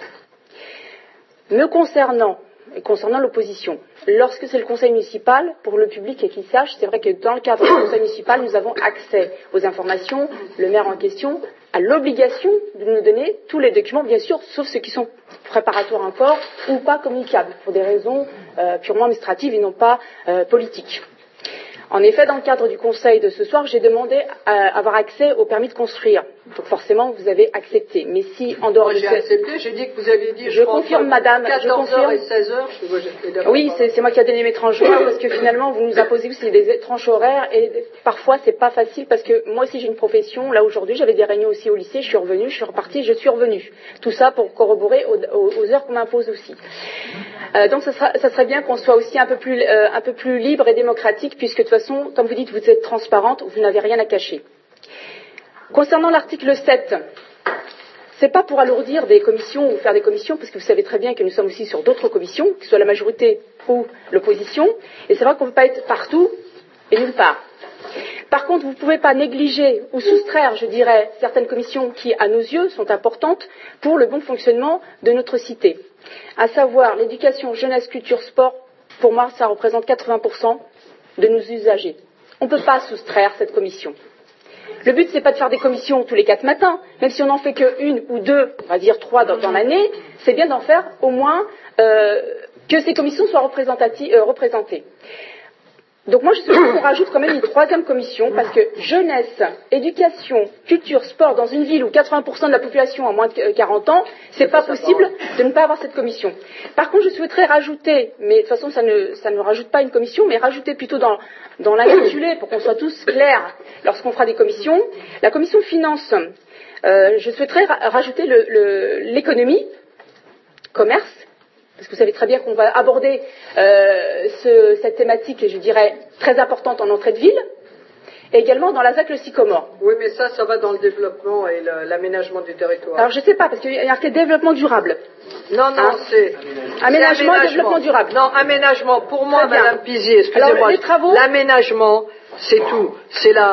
Me concernant, et concernant l'opposition, lorsque c'est le conseil municipal, pour le public et qu'il sache, c'est vrai que dans le cadre du conseil municipal, nous avons accès aux informations. Le maire en question a l'obligation de nous donner tous les documents, bien sûr, sauf ceux qui sont préparatoires encore ou pas communicables, pour des raisons euh, purement administratives et non pas euh, politiques. En effet, dans le cadre du conseil de ce soir, j'ai demandé à avoir accès au permis de construire. Donc forcément, vous avez accepté. Mais si, en dehors
Moi,
de
j'ai
ce...
accepté, j'ai dit que vous aviez dit...
Je, je confirme, madame, je
quatorze heures
confirme.
et seize heures, je vois,
oui, c'est, c'est moi qui ai donné mes tranches horaires, parce que finalement, vous nous imposez aussi des tranches horaires, et parfois, c'est pas facile, parce que moi aussi, j'ai une profession. Là, aujourd'hui, j'avais des réunions aussi au lycée, je suis revenue, je suis repartie, je suis revenue. Tout ça pour corroborer aux, aux, aux heures qu'on m'impose aussi. Euh, donc, ça, sera, ça serait bien qu'on soit aussi un peu plus, euh, un peu plus libre et démocratique, puisque de toute façon, comme vous dites, vous êtes transparente, vous n'avez rien à cacher. Concernant l'article sept, c'est pas pour alourdir des commissions ou faire des commissions, parce que vous savez très bien que nous sommes aussi sur d'autres commissions, que ce soit la majorité ou l'opposition, et c'est vrai qu'on ne peut pas être partout et nulle part. Par contre, vous ne pouvez pas négliger ou soustraire, je dirais, certaines commissions qui, à nos yeux, sont importantes pour le bon fonctionnement de notre cité. À savoir l'éducation, jeunesse, culture, sport, pour moi, ça représente quatre-vingts pour cent de nos usagers. On ne peut pas soustraire cette commission. Le but, c'est pas de faire des commissions tous les quatre matins, même si on n'en fait qu'une ou deux, on va dire trois dans, dans l'année, c'est bien d'en faire au moins euh, que ces commissions soient représentati- euh, représentées. Donc moi, je souhaite qu'on rajoute quand même une troisième commission, parce que jeunesse, éducation, culture, sport, dans une ville où quatre-vingts pour cent de la population a moins de quarante ans, c'est pas possible de ne pas avoir cette commission. Par contre, je souhaiterais rajouter, mais de toute façon, ça ne, ça ne rajoute pas une commission, mais rajouter plutôt dans, dans l'intitulé, pour qu'on soit tous clairs lorsqu'on fera des commissions, la commission finance. Euh, je souhaiterais ra- rajouter le, le, l'économie, commerce, parce que vous savez très bien qu'on va aborder euh, ce, cette thématique, je dirais, très importante en entrée de ville, et également dans la Z A C le Sycomore.
Oui, mais ça, ça va dans le développement et le, l'aménagement du territoire.
Alors, je ne sais pas, parce qu'il y a marqué développement durable.
Non, non,
hein
c'est...
Aménagement,
c'est
et développement durable.
Non, aménagement. Pour moi,
Très bien.
Madame Pizier, excusez-moi.
Alors, les travaux...
L'aménagement, c'est tout. C'est la...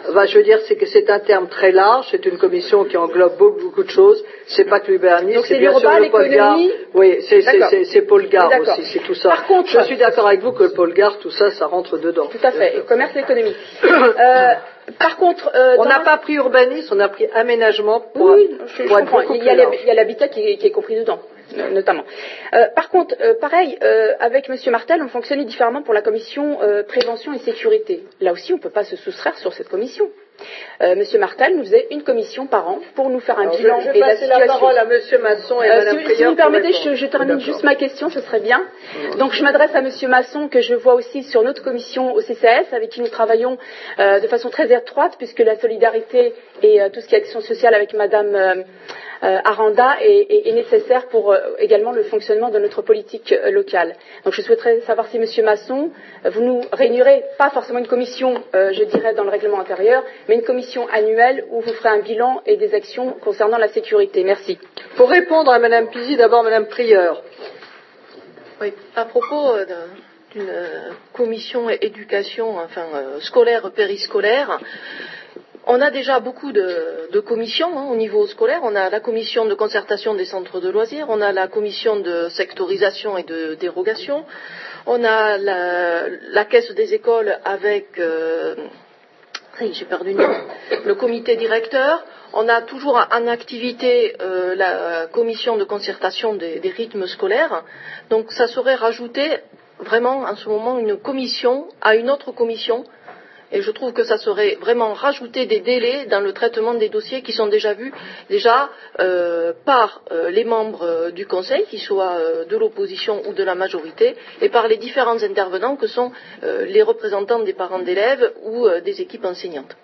Bah, je veux dire, c'est que c'est un terme très large, c'est une commission qui englobe beaucoup, beaucoup de choses. C'est pas que l'urbanisme, c'est bien sûr le pôle gare. Oui, c'est, c'est, c'est, c'est pôle gare aussi, c'est tout ça.
Par contre,
je suis d'accord avec vous que le pôle gare, tout ça, ça rentre dedans.
Tout à fait, et commerce et économie. euh, par contre, euh,
on n'a pas pris urbanisme, on a pris aménagement pour,
oui, je,
pour
je
être
comprends. Il y, a il y a l'habitat qui est, qui est compris dedans, notamment. Euh, par contre, euh, pareil, euh, avec M. Martel, on fonctionnait différemment pour la commission euh, prévention et sécurité. Là aussi, on ne peut pas se soustraire sur cette commission. Euh, Monsieur Martel nous faisait une commission par an pour nous faire un
Alors,
bilan
je, je
et la situation.
la parole à Monsieur Masson et
euh,
Madame
si,
Prieur.
Si vous me permettez, je, je termine juste ma question, ce serait bien. Donc je m'adresse à Monsieur Masson, que je vois aussi sur notre commission au C C S, avec qui nous travaillons euh, de façon très étroite, puisque la solidarité et euh, tout ce qui est action sociale avec Madame euh, euh, Aranda est, est, est nécessaire pour euh, également le fonctionnement de notre politique euh, locale. Donc je souhaiterais savoir si Monsieur Masson, euh, vous nous réunirez, pas forcément une commission, euh, je dirais, dans le règlement intérieur, mais une commission annuelle où vous ferez un bilan et des actions concernant la sécurité. Merci.
Pour répondre à Madame Pizy, d'abord Madame Prieur.
Oui, à propos euh, d'une euh, commission éducation, enfin euh, scolaire, périscolaire, on a déjà beaucoup de, de commissions hein, au niveau scolaire. On a la commission de concertation des centres de loisirs, on a la commission de sectorisation et de dérogation, on a la, la caisse des écoles avec, euh, j'ai perdu le nom, le comité directeur. On a toujours en activité euh, la commission de concertation des, des rythmes scolaires. Donc ça serait rajouter vraiment en ce moment une commission à une autre commission. Et je trouve que ça serait vraiment rajouter des délais dans le traitement des dossiers qui sont déjà vus déjà euh, par euh, les membres euh, du Conseil, qu'ils soient euh, de l'opposition ou de la majorité, et par les différents intervenants que sont euh, les représentants des parents d'élèves ou euh, des équipes enseignantes.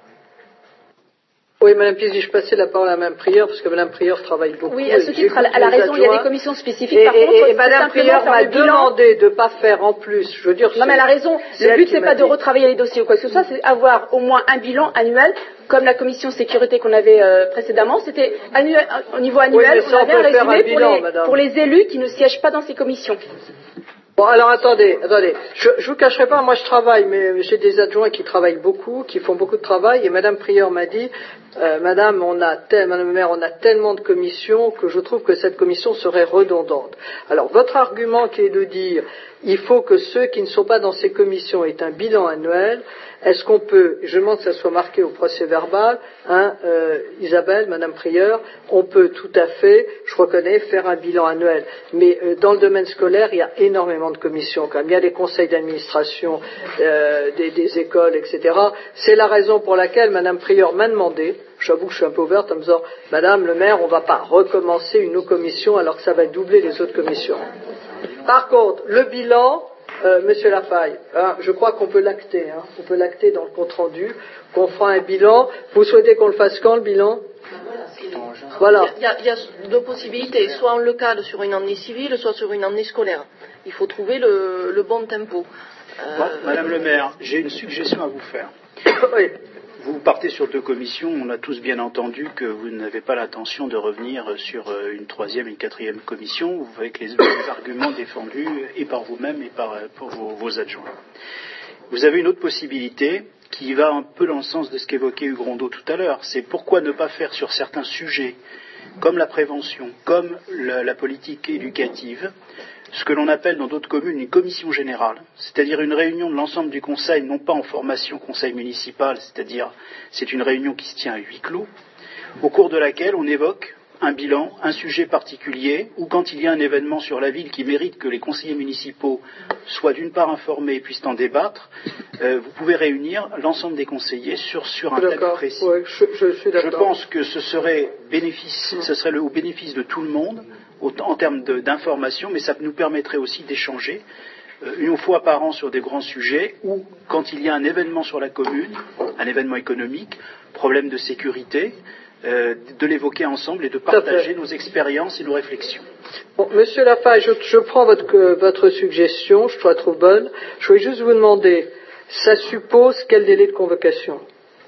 Oui, Madame Pizy, je passais la parole à Madame Prieur, parce que Madame Prieur travaille beaucoup.
Oui, à ce titre, elle a raison, il y a des commissions spécifiques. Par
et,
contre,
et, et Madame Prieur m'a demandé de ne pas faire en plus. Je veux dire,
non, mais elle a raison. Le but, c'est pas de retravailler les dossiers ou quoi que ce soit, c'est avoir au moins un bilan annuel, comme la commission sécurité qu'on avait euh, précédemment. C'était annuel, au niveau annuel,
oui,
on avait un résumé
un bilan,
pour, les, pour les élus qui ne siègent pas dans ces commissions.
Bon, alors attendez, attendez. Je, je vous cacherai pas, moi je travaille, mais j'ai des adjoints qui travaillent beaucoup, qui font beaucoup de travail, et Madame Prieur m'a dit, euh, Madame, on a tel, Madame le maire, on a tellement de commissions que je trouve que cette commission serait redondante. Alors, votre argument qui est de dire, il faut que ceux qui ne sont pas dans ces commissions aient un bilan annuel, est-ce qu'on peut, je demande que ça soit marqué au procès verbal, hein, euh, Isabelle, Madame Prieur, on peut tout à fait, je reconnais, faire un bilan annuel. Mais euh, dans le domaine scolaire, il y a énormément de commissions quand même. Il y a des conseils d'administration, euh, des, des écoles, et cetera. C'est la raison pour laquelle Madame Prieur m'a demandé, j'avoue que je suis un peu ouverte en me disant, Madame le maire, on ne va pas recommencer une autre commission alors que ça va doubler les autres commissions. Par contre, le bilan, euh, Monsieur Lafaille, hein, je crois qu'on peut l'acter, hein, on peut l'acter dans le compte-rendu, qu'on fera un bilan. Vous souhaitez qu'on le fasse quand, le bilan ? Voilà.
Il y, a, il y a deux possibilités, soit on le cale sur une année civile, soit sur une année scolaire. Il faut trouver le, le bon tempo.
Euh... Bon, Madame le maire, j'ai une suggestion à vous faire.
Oui.
Vous partez sur deux commissions, on a tous bien entendu que vous n'avez pas l'intention de revenir sur une troisième et une quatrième commission, avec les, les arguments défendus et par vous-même et par pour vos, vos adjoints. Vous avez une autre possibilité qui va un peu dans le sens de ce qu'évoquait Hugues Rondeau tout à l'heure, c'est pourquoi ne pas faire sur certains sujets, comme la prévention, comme la, la politique éducative, ce que l'on appelle dans d'autres communes une commission générale, c'est-à-dire une réunion de l'ensemble du conseil, non pas en formation conseil municipal, c'est-à-dire c'est une réunion qui se tient à huis clos, au cours de laquelle on évoque un bilan, un sujet particulier, ou quand il y a un événement sur la ville qui mérite que les conseillers municipaux soient d'une part informés et puissent en débattre, euh, vous pouvez réunir l'ensemble des conseillers sur, sur un thème précis.
Ouais, je, je, suis
je pense que ce serait, bénéfice, ce serait le, au bénéfice de tout le monde, au, en termes de, d'information, mais ça nous permettrait aussi d'échanger euh, une fois par an sur des grands sujets, ou quand il y a un événement sur la commune, un événement économique, problème de sécurité, Euh, de l'évoquer ensemble et de partager nos expériences et nos réflexions.
Bon, Monsieur Lafaille, je, je prends votre, que, votre suggestion, je la trouve bonne. Je voulais juste vous demander, ça suppose quel délai de convocation ?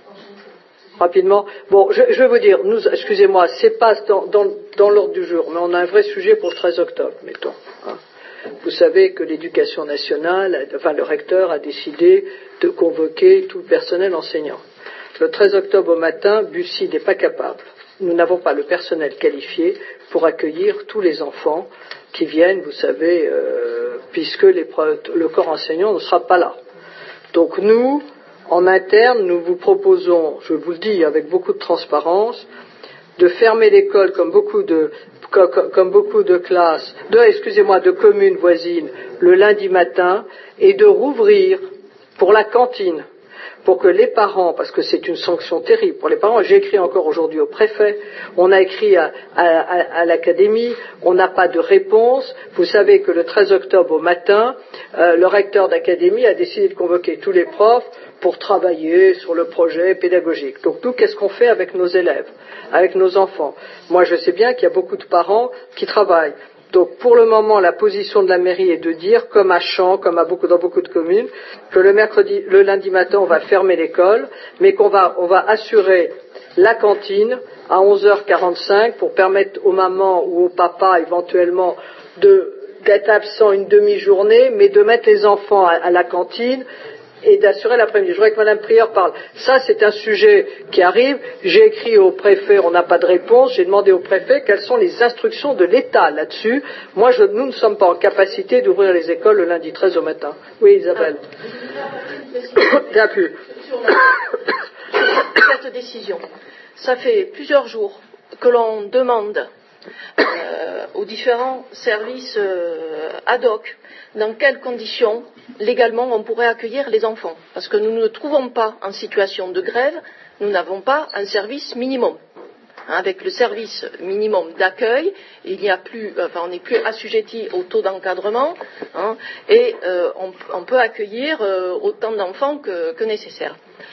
Rapidement. Bon, je, je vais vous dire, nous, excusez-moi, c'est pas dans, dans, dans l'ordre du jour, mais on a un vrai sujet pour le treize octobre, mettons. Hein. Vous savez que l'Éducation nationale, enfin le recteur a décidé de convoquer tout le personnel enseignant. Le treize octobre au matin, Bussy n'est pas capable. Nous n'avons pas le personnel qualifié pour accueillir tous les enfants qui viennent, vous savez, euh, puisque les, le corps enseignant ne sera pas là. Donc nous, en interne, nous vous proposons, je vous le dis avec beaucoup de transparence, de fermer l'école comme beaucoup de, comme, comme beaucoup de classes, de, excusez-moi, de communes voisines le lundi matin et de rouvrir pour la cantine, pour que les parents, parce que c'est une sanction terrible pour les parents, j'ai écrit encore aujourd'hui au préfet, on a écrit à, à, à, à l'académie, on n'a pas de réponse. Vous savez que le treize octobre au matin, euh, le recteur d'académie a décidé de convoquer tous les profs pour travailler sur le projet pédagogique. Donc nous, qu'est-ce qu'on fait avec nos élèves, avec nos enfants? Moi, je sais bien qu'il y a beaucoup de parents qui travaillent. Donc, pour le moment, la position de la mairie est de dire, comme à Champs, comme à beaucoup, dans beaucoup de communes, que le mercredi, le lundi matin, on va fermer l'école, mais qu'on va, on va assurer la cantine à onze heures quarante-cinq pour permettre aux mamans ou aux papas, éventuellement, de, d'être absents une demi-journée, mais de mettre les enfants à, à la cantine et d'assurer l'après-midi. Je voudrais que Mme Prieur parle. Ça, c'est un sujet qui arrive. J'ai écrit au préfet, on n'a pas de réponse. J'ai demandé au préfet quelles sont les instructions de l'État là-dessus. Moi, je, nous ne sommes pas en capacité d'ouvrir les écoles le lundi treize au matin. Oui, Isabelle. Bien plus.
Cette décision, ça fait plusieurs jours que l'on demande euh, aux différents services euh, ad hoc dans quelles conditions légalement on pourrait accueillir les enfants. Parce que nous ne nous trouvons pas en situation de grève, nous n'avons pas un service minimum. Hein, avec le service minimum d'accueil, il n'y a plus, enfin, on n'est plus assujetti au taux d'encadrement, hein, et euh, on, on peut accueillir euh, autant d'enfants que, que nécessaire.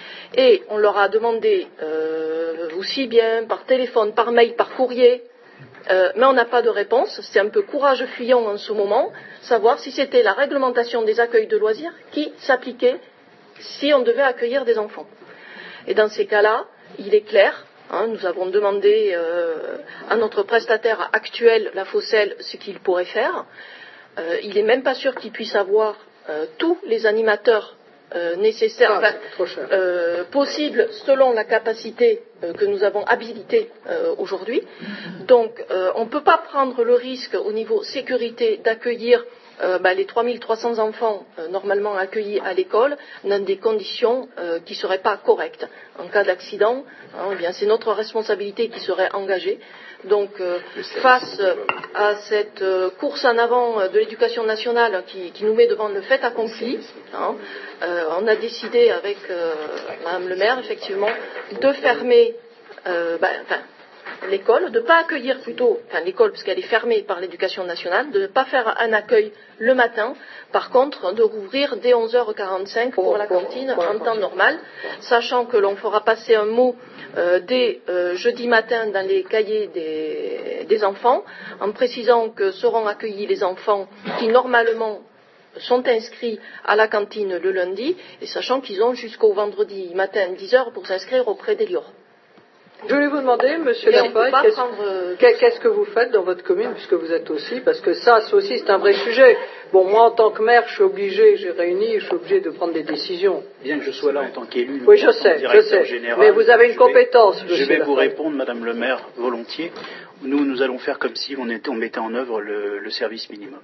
Et on leur a demandé euh, aussi bien par téléphone, par mail, par courrier, Euh, mais on n'a pas de réponse. C'est un peu courage fuyant en ce moment, savoir si c'était la réglementation des accueils de loisirs qui s'appliquait si on devait accueillir des enfants. Et dans ces cas-là, il est clair, hein, nous avons demandé euh, à notre prestataire actuel, la Fossel, ce qu'il pourrait faire. Euh, il n'est même pas sûr qu'il puisse avoir euh, tous les animateurs Euh, nécessaire,
ah,
enfin, euh, possible selon la capacité euh, que nous avons habilitée euh, aujourd'hui. Donc, euh, on ne peut pas prendre le risque au niveau sécurité d'accueillir euh, bah, les trois mille trois cents enfants euh, normalement accueillis à l'école dans des conditions euh, qui ne seraient pas correctes. En cas d'accident, hein, eh bien, c'est notre responsabilité qui serait engagée. Donc, euh, face à cette euh, course en avant de l'éducation nationale qui, qui nous met devant le fait accompli, hein, euh, on a décidé avec euh, Madame le maire, effectivement, de fermer euh, ben, enfin, l'école, de ne pas accueillir plutôt, enfin l'école parce qu'elle est fermée par l'éducation nationale, de ne pas faire un accueil le matin, par contre de rouvrir dès onze heures quarante-cinq pour la cantine en temps normal, sachant que l'on fera passer un mot euh, dès euh, jeudi matin dans les cahiers des, des enfants, en précisant que seront accueillis les enfants qui normalement sont inscrits à la cantine le lundi, et sachant qu'ils ont jusqu'au vendredi matin dix heures pour s'inscrire auprès des L I O R.
Je voulais vous demander, Monsieur Lapaille, qu'est-ce,
prendre...
qu'est-ce que vous faites dans votre commune, puisque vous êtes aussi, parce que ça, ça aussi, c'est un vrai sujet. Bon, moi, en tant que maire, je suis obligé, j'ai réuni, je suis obligé de prendre des décisions.
Bien que je sois là en tant qu'élu,
oui, je sais, je sais.
Général,
mais vous avez une
je
compétence.
Vais, je vais vous répondre, Madame le maire, volontiers. Nous, nous allons faire comme si on, était, on mettait en œuvre le, le service minimum.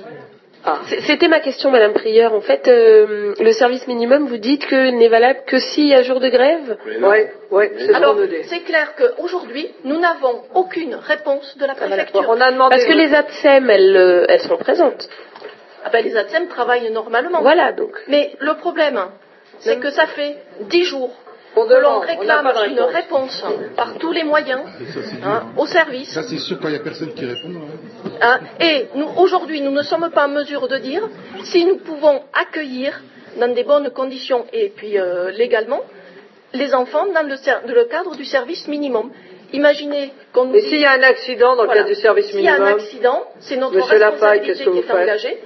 Ah. C'était ma question, Madame Prieur. En fait, euh, le service minimum, vous dites que n'est valable que s'il y a jour de grève?
Oui, oui, c'est
Alors, c'est clair qu'aujourd'hui, nous n'avons aucune réponse de la préfecture.
On a demandé
Parce que les A T S E M, elles, elles sont présentes.
Ah ben, les A T S E M travaillent normalement.
Voilà, donc.
Mais le problème, c'est que ça fait dix jours que l'on réclame une réponse par tous les moyens hein, au service.
Ça, c'est sûr quand il n'y a personne qui répond. Hein.
Hein, et nous, aujourd'hui, nous ne sommes pas en mesure de dire si nous pouvons accueillir dans des bonnes conditions et puis euh, légalement les enfants dans le, dans le cadre du service minimum. Imaginez qu'on nous
Et s'il y a un accident dans le
voilà,
cadre du service minimum,
s'il y a un accident, c'est notre
Monsieur
responsabilité
Lapaille, qu'est-ce que
qui
vous
est
faites
engagée.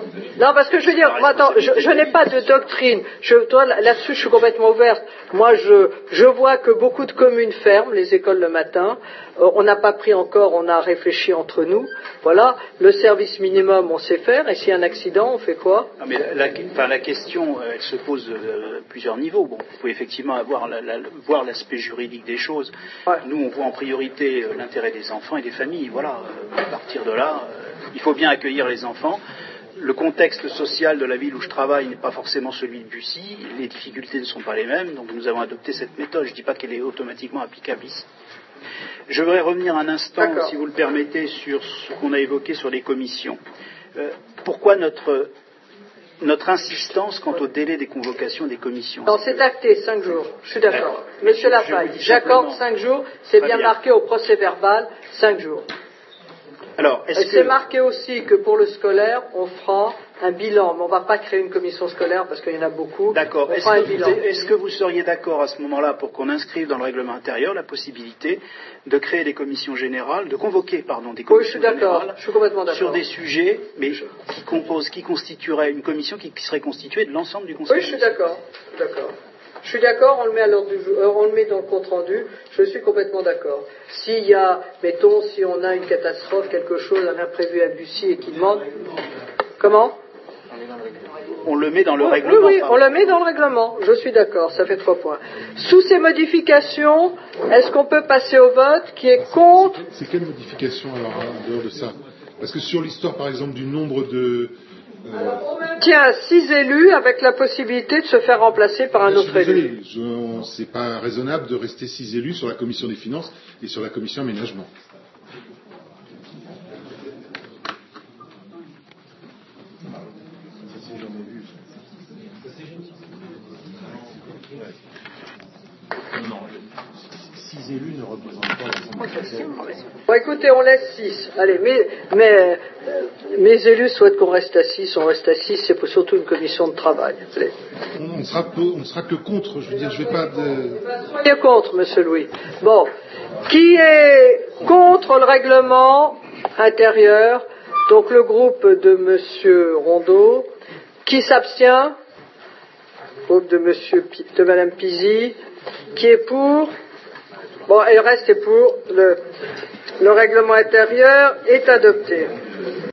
Non, parce que je veux dire, moi, attends, je, je n'ai pas de doctrine. Je, toi, là-dessus, je suis complètement ouverte. Moi, je, je vois que beaucoup de communes ferment les écoles le matin. Euh, on n'a pas pris encore, on a réfléchi entre nous. Voilà, le service minimum, on sait faire. Et s'il y a un accident, on fait quoi?
Non, mais la, la, enfin, la question, elle se pose euh, à plusieurs niveaux. Bon, il faut effectivement avoir la, la, voir l'aspect juridique des choses.
Ouais.
Nous, on voit en priorité euh, l'intérêt des enfants et des familles. Voilà, euh, à partir de là, euh, il faut bien accueillir les enfants. Le contexte social de la ville où je travaille n'est pas forcément celui de Bussy, les difficultés ne sont pas les mêmes, donc nous avons adopté cette méthode. Je ne dis pas qu'elle est automatiquement applicable ici. Je voudrais revenir un instant,
D'accord.
si vous le permettez, sur ce qu'on a évoqué sur les commissions. Euh, pourquoi notre, notre insistance quant au délai des convocations des commissions?
Non, c'est acté, cinq jours. Je suis d'accord. Monsieur Lafaille, j'accorde cinq jours, c'est bien, bien marqué au procès verbal, cinq jours.
Alors, est-ce
que... C'est marqué aussi que pour le scolaire, on fera un bilan, mais on ne va pas créer une commission scolaire parce qu'il y en a beaucoup.
D'accord. Est-ce que, vous, est-ce que vous seriez d'accord à ce moment-là pour qu'on inscrive dans le règlement intérieur la possibilité de créer des commissions générales, de convoquer, pardon, des commissions
oui, je suis
générales
d'accord. Je suis complètement d'accord.
Sur des sujets, mais qui composent, qui constitueraient une commission qui, qui serait constituée de l'ensemble du Conseil?
Oui, je suis d'accord. D'accord. Je suis d'accord, on le met à l'ordre du jour, euh, on le met dans le compte rendu, je suis complètement d'accord. S'il y a, mettons, si on a une catastrophe, quelque chose, un imprévu à Bussy et qui demande. Comment?
On le met dans le
oui,
règlement.
Oui, oui, on le met dans le règlement, je suis d'accord, ça fait trois points. Sous ces modifications, est-ce qu'on peut passer au vote qui est contre?
C'est quelle modification alors, en dehors de ça? Parce que sur l'histoire, par exemple, du nombre de.
Euh... Alors, on maintient six élus avec la possibilité de se faire remplacer par un
je
autre
désolé,
élu.
Je, c'est pas raisonnable de rester six élus sur la commission des finances et sur la commission aménagement.
Non, six élus ne représentent pas l'ensemble.
Bon, écoutez, on laisse six. Allez, mais, mais euh, mes élus souhaitent qu'on reste à six, on reste à six, c'est surtout une commission de travail. Allez.
On ne sera, on sera que contre, je veux dire, je vais pas de...
Soyez contre, monsieur Louis. Bon, qui est contre le règlement intérieur? Donc le groupe de monsieur Rondeau. Qui s'abstient? Groupe de monsieur, de madame Pizy. Qui est pour? Bon, et le reste est pour. Le, le règlement intérieur est adopté.